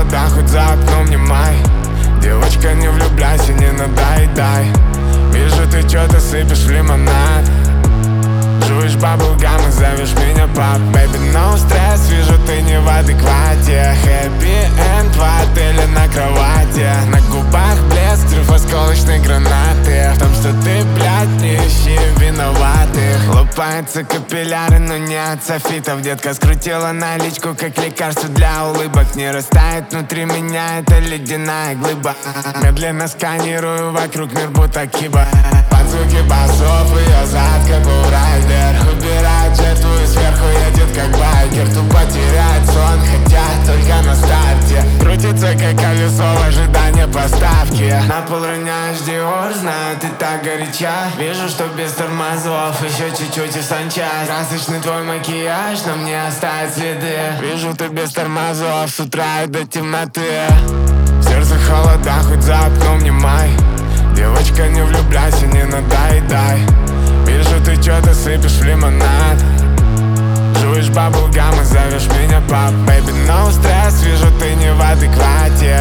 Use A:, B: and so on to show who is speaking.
A: холода, хоть за окном не май. Девочка, не влюбляйся, не надоедай. Вижу, ты чё-то сыпешь в лимонад. Жуешь баблгам и зовешь меня пап. Baby, no стресс, вижу, ты не в адеквате. Happy end в отеле на кровати. На губах блеск трёхосколочной гранаты. В том, что ты, блядь, не ищи виноватых. Лопаются капилляры, но не от софитов. Детка скрутила наличку, как лекарство для улыбок. Не растает внутри меня эта ледяная глыба. Медленно сканирую вокруг мир, будто киба. Под звуки басов ее зад, как бурайдер. Убирает жертву и сверху едет как байкер. Тупо теряет сон, хотя только на старте. Крутится как колесо в ожидании поставки. На пол роняешь Диор, знаю, ты так горяча. Вижу, что без тормозов, еще чуть-чуть и санчасть. Красочный твой макияж на мне оставит следы. Вижу, ты без тормозов с утра и до темноты. В сердце холода, хоть за окном не май. Девочка, не влюбляйся, не надоедай. Вижу, ты чё-то сыпешь в лимонад. Жуешь баблгам и зовешь меня пап. Baby, no стресс, вижу, ты не в адеквате.